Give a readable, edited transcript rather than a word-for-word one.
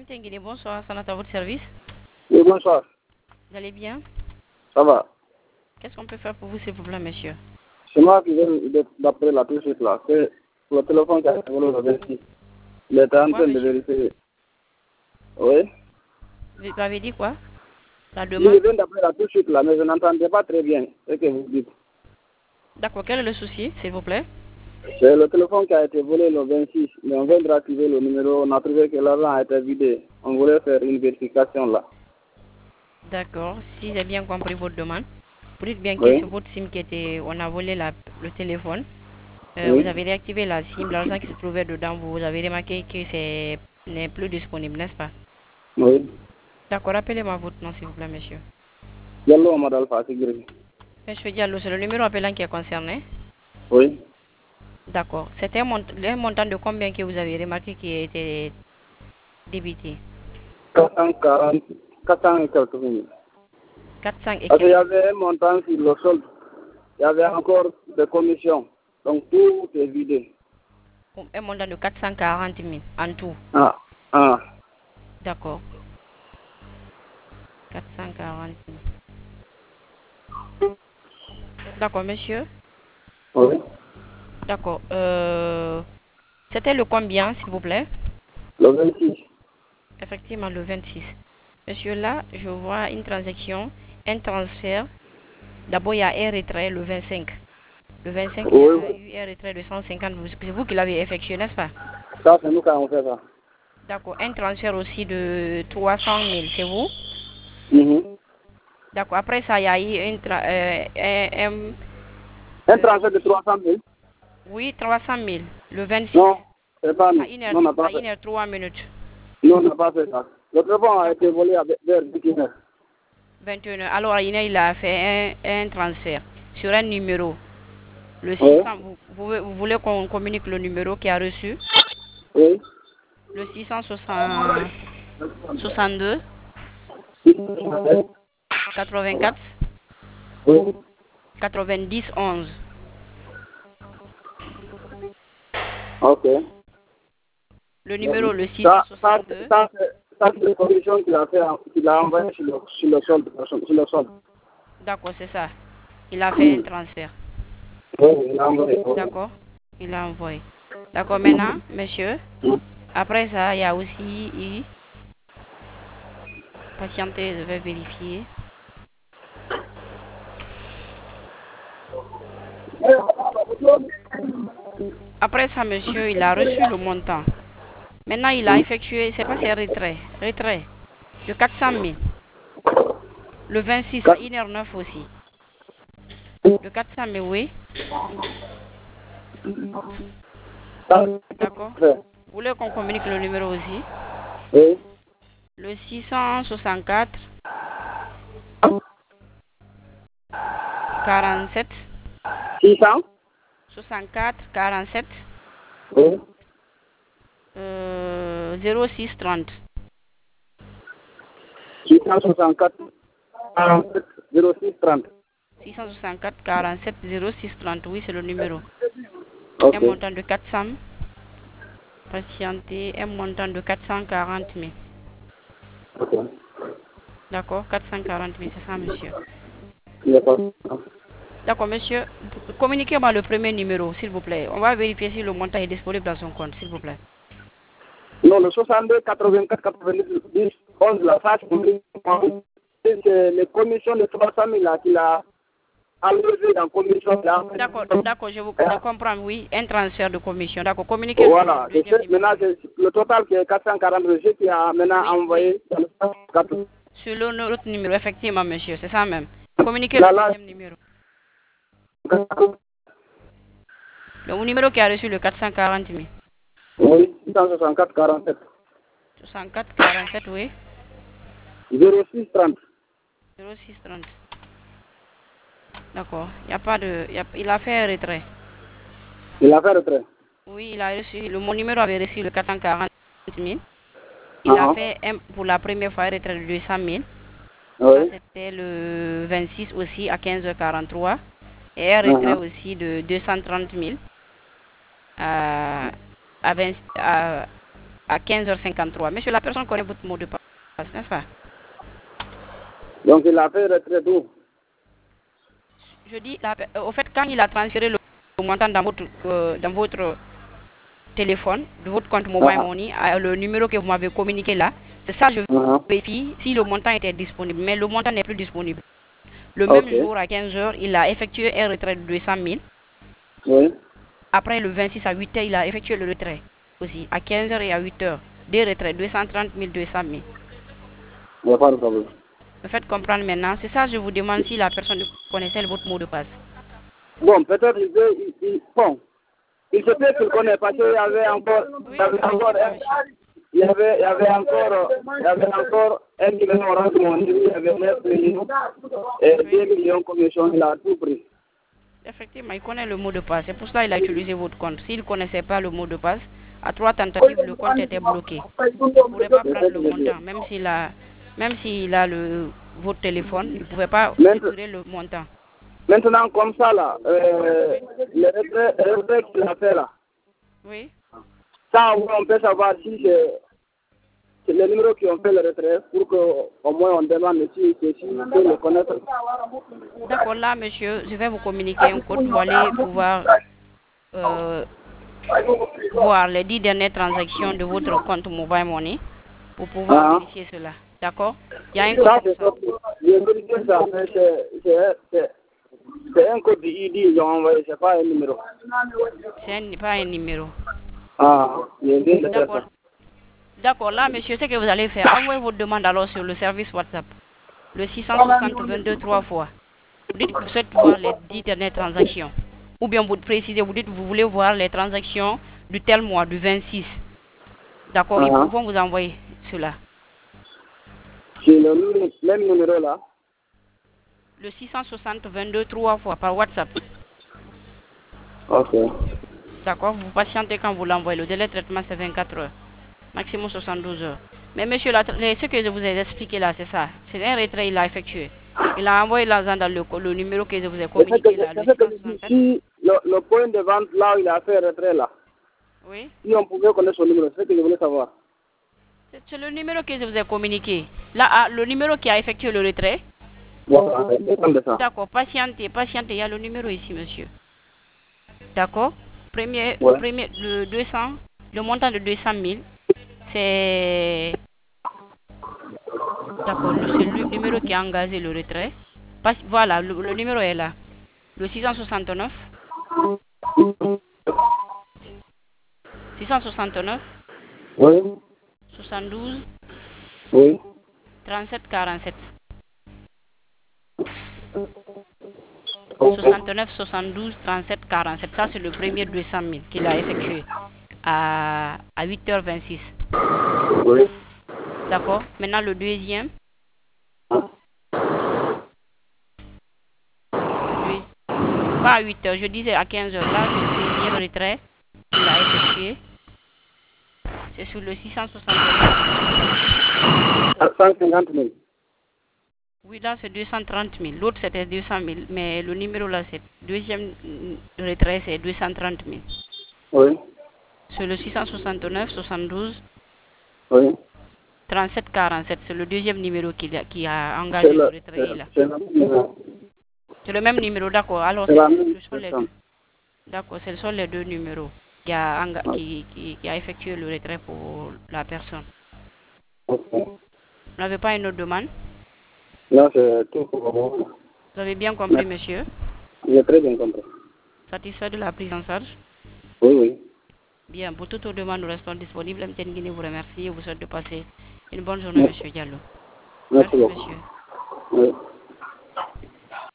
Tenguini, bonsoir, Sanata, à votre service. Oui, bonsoir. Vous allez bien? Ça va. Qu'est-ce qu'on peut faire pour vous, s'il vous plaît, monsieur? C'est moi qui viens d'appeler là tout de suite là. C'est le téléphone qui a été volé le 26. Il était en train de vérifier. Oui. Vous avez dit quoi? La Je demande? viens d'appeler là tout de suite là, mais je n'entendais pas très bien ce que vous dites. D'accord, quel est le souci, s'il vous plaît? C'est le téléphone qui a été volé le 26, mais on vient de réactiver le numéro. On a trouvé que l'argent a été vidé. On voulait faire une vérification là. D'accord, si j'ai bien compris votre demande, vous dites bien que Oui. c'est votre SIM qui était, on a volé le téléphone. Oui. Vous avez réactivé la SIM, l'argent qui se trouvait dedans, vous avez remarqué que c'est n'est plus disponible, n'est-ce pas? Oui. D'accord, rappelez-moi votre nom, s'il vous plaît, monsieur. Diallo Amadou Alpha Sigiri. Monsieur Diallo, c'est le numéro appelant qui est concerné? Oui. D'accord. C'était un montant de combien que vous avez remarqué qui a été débité? 440, 400 et quelques minutes. 400 et Parce qu'il y quelques. avait un montant sur le solde. Il y avait encore des commissions. Donc tout est vidé. Un montant de 440 000 en tout. Ah. Ah. D'accord. 440 000. D'accord, monsieur. Oui. D'accord. C'était le combien, s'il vous plaît? Le 26. Effectivement, le 26. Monsieur, là, je vois une transaction, un transfert. D'abord, il y a un retrait le 25. Le 25, il y Oui. a eu un retrait de 150. C'est vous qui l'avez effectué, n'est-ce pas? Ça, c'est nous qui avons fait ça. D'accord. Un transfert aussi de 300 000, c'est vous? D'accord. Après ça, il y a eu Un transfert de 300 000? oui, 300 000. Le 26. Non, c'est pas nous. À 1 Non, on n'a pas à fait. 1h03 minutes. Non, on n'a pas fait ça. Le téléphone a été volé vers 21h. 21 heures. Alors, il a fait un transfert sur un numéro. Le 600, Oui. vous voulez qu'on communique le numéro qui a reçu? Oui. Le 662 84 Oui. 90 11. Ok. Le numéro, le Ça, 662. c'est les commissions qu'il a fait, qu'il a envoyé sur le solde. Sur le solde. D'accord, c'est ça. Il a fait un transfert. Oui, il a envoyé. D'accord. Il a envoyé. D'accord, maintenant, monsieur, après ça, il y a aussi patientez, je vais vérifier. Après ça, monsieur, il a reçu le montant. Maintenant, il a effectué, c'est pas ses retrait de 400 000. Le 26 à 1h09 aussi. De 400 000, oui. D'accord. Vous voulez qu'on communique le numéro aussi? Oui. Le 664 47 600? 64 47 Oui. 06 30. 664 47 06 30. 664 47 06 30, oui, c'est le numéro. Ok. Un montant de 400. Patienter, un montant de 440 000. Ok. D'accord, 440 000, c'est ça, monsieur. Il n'y a pas. D'accord, monsieur. Communiquez-moi le premier numéro, s'il vous plaît. On va vérifier si le montant est disponible dans son compte, s'il vous plaît. Non, le 62 84 90 11 la face, c'est les commissions de 300 000 là qu'il a enlevé dans la commission là. D'accord, je comprends, oui. Un transfert de commission. D'accord, communiquez Voilà, le deuxième numéro. maintenant c'est le total qui est 440 reçus qui a maintenant envoyé dans le 4. Sur l'autre numéro, effectivement, monsieur, c'est ça même. Communiquez le deuxième numéro. Le numéro qui a reçu le 440 000. Oui, 664 47. 64 47, oui. 06 30. 06 30. D'accord. Il y a pas de. Il a fait un retrait. Il a fait retrait. Oui, il a reçu. Mon numéro avait reçu le 440 000. Il a fait pour la première fois un retrait de 200 000. Oui. Ça, c'était le 26 aussi à 15h43. Et un retrait aussi de 230 000 à à 15h53. Monsieur, la personne connaît votre mot de passe, n'est-ce pas? Donc il a fait retrait d'où? Je dis, au fait, quand il a transféré le montant dans votre téléphone, de votre compte Mobile Money, le numéro que vous m'avez communiqué là, c'est ça, je vérifie si le montant était disponible. Mais le montant n'est plus disponible. Le même jour, à 15h, il a effectué un retrait de 200 000. Oui. Après le 26 à 8h, il a effectué le retrait aussi. À 15h et à 8h, des retraits, 230 000, 200 000. Il n'y a pas de problème. Me faites comprendre maintenant. C'est ça, je vous demande si la personne connaissait votre mot de passe. Bon, peut-être bon, il se peut qu'il connaît parce qu'il y avait encore, il y avait encore 1 million Orange Money, il y avait 9 millions et 2 millions commission, il a tout pris. Effectivement, il connaît le mot de passe. C'est pour cela qu'il a utilisé votre compte. S'il ne connaissait pas le mot de passe, à 3 tentatives, le compte était bloqué. Il ne pourrait pas prendre le montant. Même s'il a votre téléphone, il ne pouvait pas retirer le montant. Maintenant, comme ça, là, le retrait qu'il a fait là, oui. Ça, on peut savoir si c'est les numéros qui ont fait le retrait pour qu'au moins on demande si on peut le connaître. D'accord, là, monsieur, je vais vous communiquer un code pour aller pouvoir voir les 10 dernières transactions de votre compte Mobile Money pour pouvoir vérifier cela. D'accord? Il y a un code pour ça. Je vérifie ça, mais c'est un code ID, ils ont envoyé, c'est pas un numéro. C'est pas un numéro. D'accord. D'accord, là, monsieur, ce que vous allez faire, envoyez votre demande alors sur le service WhatsApp. Le 660 22 3 fois. Vous dites que vous souhaitez voir les 10 dernières transactions. Ou bien vous précisez, vous dites que vous voulez voir les transactions du tel mois, du 26. D'accord, ils vont vous envoyer cela. C'est le même numéro là. Le 660 22 3 fois par WhatsApp. Ok. D'accord, vous patientez quand vous l'envoyez. Le délai de traitement, c'est 24 heures. Maximum 72 heures. Mais monsieur, ce que je vous ai expliqué là, c'est ça. C'est un retrait qu'il a effectué. Il a envoyé l'argent dans le numéro que je vous ai communiqué là. Si le point de vente là où il a fait retrait là. Oui. Si on pouvait connaître son numéro, c'est ce que je voulais savoir. C'est le numéro que je vous ai communiqué. Là, le numéro qui a effectué le retrait. Voilà, d'accord, patientez, il y a le numéro ici, monsieur. D'accord. Le 200, le montant de 200 000, c'est... D'accord, c'est le numéro qui a engagé le retrait. Voilà, le numéro est là. Le 669. 669. Oui. 72. Oui. 37 47. 69 72 37 47. Ça, c'est le premier 200 000 qu'il a effectué à 8h26. Oui. D'accord. Maintenant, le deuxième. Pas à 8h, je disais à 15h. Là, c'est le deuxième retrait qu'il a effectué. C'est sur le 669. 150 000. Oui, là, c'est 230 000. L'autre, c'était 200 000. Mais le numéro, là, c'est deuxième retrait, c'est 230 000. Oui. Sur le 669 72. Oui. 37 47, c'est le deuxième numéro qui a engagé le retrait là. C'est le même numéro, d'accord. Alors, ce sont les deux. D'accord, ce sont les deux numéros qui a effectué le retrait pour la personne. Okay. Vous n'avez pas une autre demande? Non, c'est tout pour moi. Vous avez bien compris, monsieur? J'ai très bien compris. Satisfait de la prise en charge? Oui, oui. Bien, pour toutes vos demandes, nous restons disponibles. M. Guinée vous remercie et vous souhaite de passer une bonne journée, monsieur Diallo. Merci beaucoup. Monsieur. Oui.